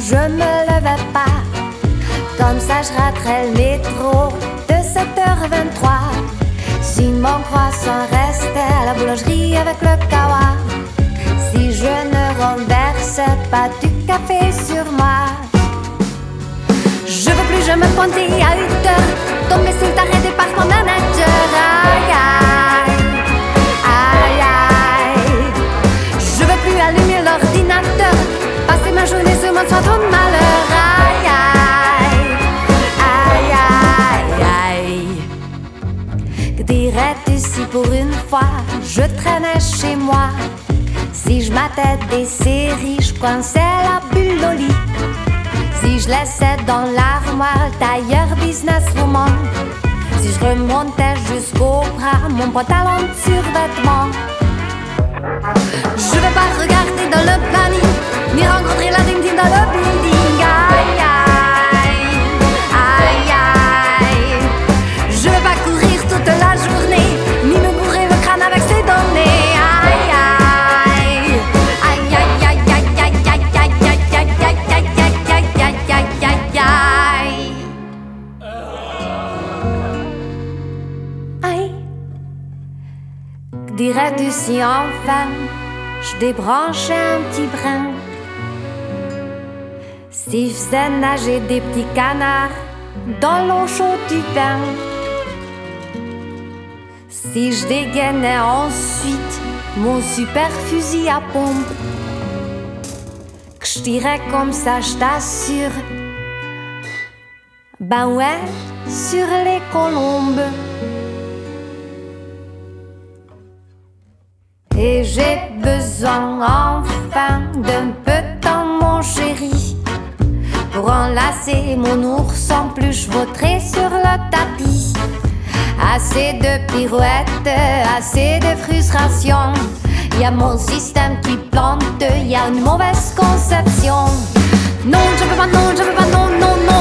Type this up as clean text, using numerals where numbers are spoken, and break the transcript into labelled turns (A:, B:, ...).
A: je me levais pas. Comme ça je raterais le métro de 7h23. Si mon croissant restait à la boulangerie avec le kawa. Si je ne renversais pas du café sur moi. Je veux plus jamais pointer à 8h, tomber sur arrêté par mon manager. Aïe aïe, aïe aïe. Je veux plus allumer l'ordinateur, passer ma journée sur mon centre de malheur. Aïe aïe, aïe aïe aïe. Que dirais-tu si pour une fois je traînais chez moi? Si je matais des séries, je coinçais la bulle au lit. Si je laissais dans l'armoire tailleur businesswoman. Si je remontais jusqu'au bras mon pantalon de survêtement. Je vais pas regarder dans le planning, ni rencontrer la ding-ding dans le building. Aïe aïe, aïe aïe. Je vais pas courir toute la journée, ni me bourrer le crâne avec ces données. Aïe aïe, aïe aïe aïe aïe aïe aïe aïe aïe aïe aïe aïe aïe aïe aïe aïe. Aïe. Que dirais-tu si enfin je débranchais un petit brin? Si je faisais nager des petits canards dans l'eau chaude du bain? Si je dégainais ensuite mon super fusil à pompe? Que je tirais comme ça, je t'assure. Ben ouais, sur les colombes. Et j'ai besoin enfin d'un peu de temps, mon chéri, pour enlacer mon ours en peluche vautré sur le tapis. Assez de pirouettes, assez de frustration. Y a mon système qui plante, y a une mauvaise conception. Non, je veux pas, non, je veux pas, non, non, non.